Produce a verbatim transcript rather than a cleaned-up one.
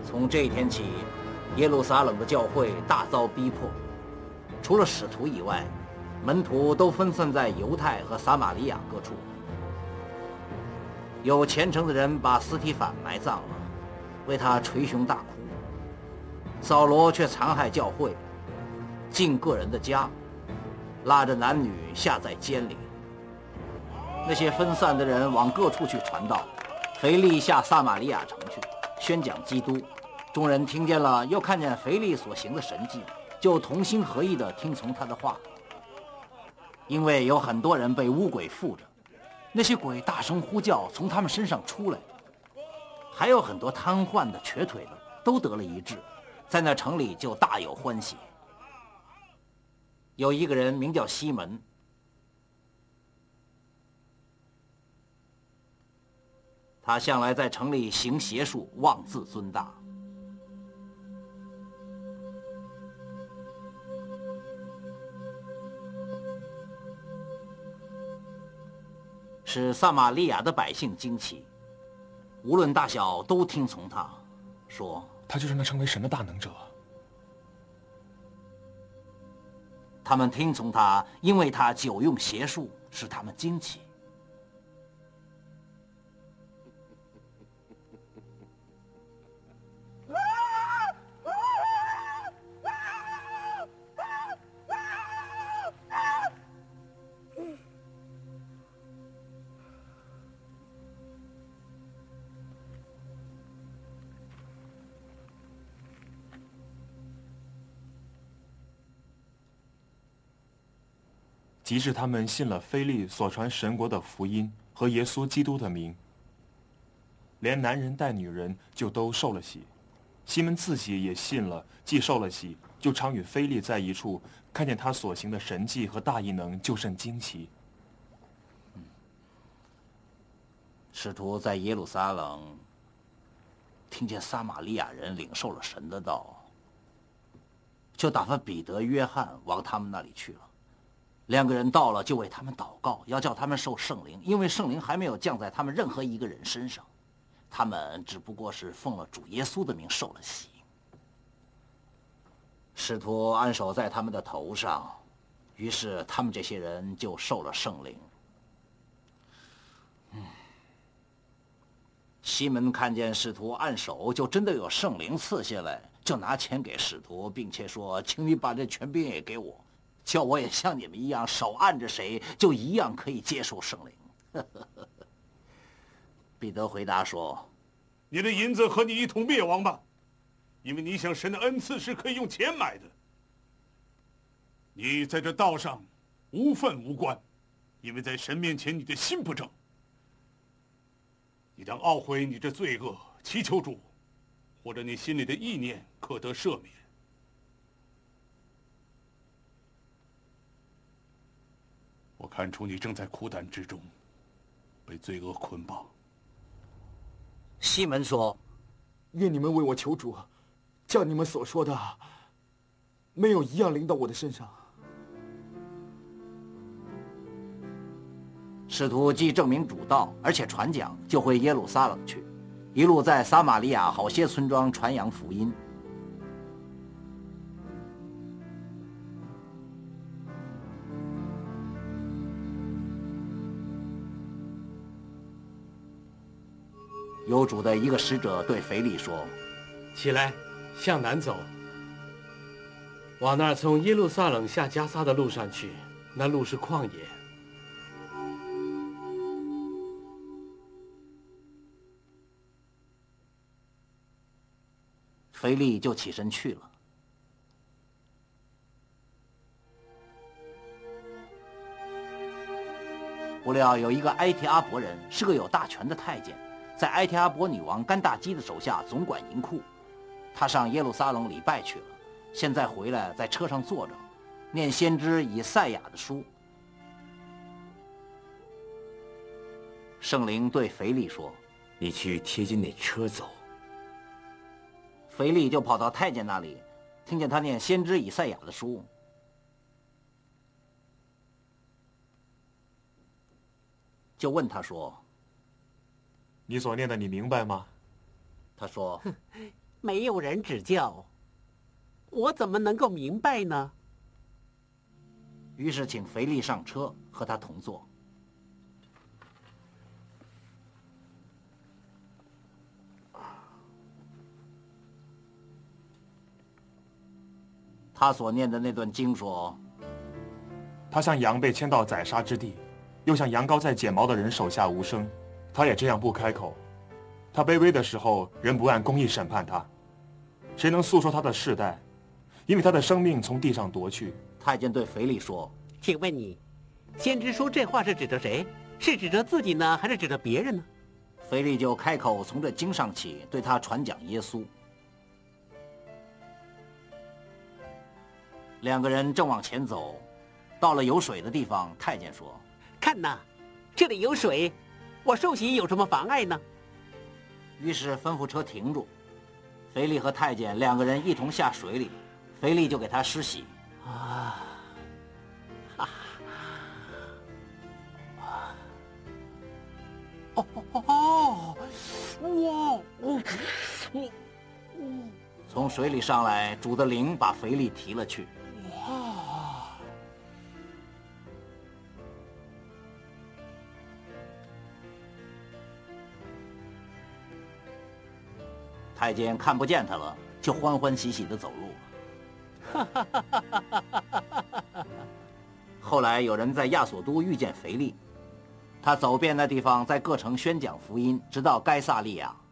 从这一天起，耶路撒冷的教会大遭逼迫，除了使徒以外，门徒都分散在犹太和撒玛利亚各处。有虔诚的人把司提反埋葬了，为他捶胸大哭。扫罗却残害教会，进个人的家，拉着男女下在监里。那些分散的人往各处去传道，腓力下撒玛利亚城去宣讲基督。众人听见了，又看见腓力所行的神迹，就同心合意地听从他的话。因为有很多人被污鬼附着，那些鬼大声呼叫，从他们身上出来。还有很多瘫痪的、瘸腿的，都得了医治，在那城里就大有欢喜。有一个人名叫西门，他向来在城里行邪术，妄自尊大。使撒玛利亚的百姓惊奇，无论大小都听从他，说他就是那成为神的大能者。 他们听从他，因为他久用邪术，使他们惊奇。 即是他们信了腓力所传神国的福音和耶稣基督的名，连男人带女人就都受了洗。西门自己也信了，既受了洗，就常与腓力在一处，看见他所行的神迹和大异能，就甚惊奇。 嗯、使徒在耶路撒冷听见撒玛利亚人领受了神的道，就打发彼得、约翰往他们那里去了。两个人到了，就为他们祷告，要叫他们受圣灵，因为圣灵还没有降在他们任何一个人身上，他们只不过是奉了主耶稣的名受了洗。使徒按手在他们的头上，于是他们这些人就受了圣灵。嗯，西门看见使徒按手，就真的有圣灵赐下来，就拿钱给使徒，并且说：“请你把这权柄也给我。”叫我也像你们一样，手按着谁，就一样可以接受圣灵。彼得回答说：“ 你的银子和你一同灭亡吧，因为你想神的恩赐是可以用钱买的。你在这道上无份无关，因为在神面前你的心不正。你当懊悔你这罪恶，祈求主，或者你心里的意念可得赦免。我看出你正在苦胆之中，被罪恶捆绑。” 西门说：“ 愿你们为我求主，叫你们所说的没有一样临到我的身上。” 使徒既证明主道，而且传讲，就回耶路撒冷去，一路在撒玛利亚好些村庄传扬福音。有主的一个使者对腓力说：“ 起来，向南走，往那儿从耶路撒冷下加撒的路上去，那路是旷野。” 腓力就起身去了。不料有一个埃提阿伯人，是个有大权的太监，在埃提阿伯女王甘大基的手下总管银库。他上耶路撒冷礼拜去了，现在回来在车上坐着，念先知以赛亚的书。圣灵对腓力说：“ 你去贴近那车走。” 腓力就跑到太监那里，听见他念先知以赛亚的书，就问他说：“ 你所念的你明白吗？” 他说：“ 没有人指教，我怎么能够明白呢？ 于是请腓力上车，和他同坐。他所念的那段经说： 他像羊被牵到宰杀之地，又像羊羔在剪毛的人手下无声。他也这样不开口。他卑微的时候，人不按公义审判他。谁能诉说他的世代？因为他的生命从地上夺去。 太监对腓力说： 请问你，先知说这话是指着谁？是指着自己呢，还是指着别人呢？ 腓力就开口从这经上起，对他传讲耶稣。两个人正往前走，到了有水的地方，太监说： 看呐，这里有水，我受洗有什么妨碍呢？ 于是吩咐车停住，腓力和太监两个人一同下水里，腓力就给他施洗。 啊，啊，哦哦哦，哇，我我我， 从水里上来，主的灵把腓力提了去。 哇！ 太监看不见他了，就欢欢喜喜地走路了。后来有人在亚索都遇见腓力，他走遍那地方，在各城宣讲福音，直到该撒利亚。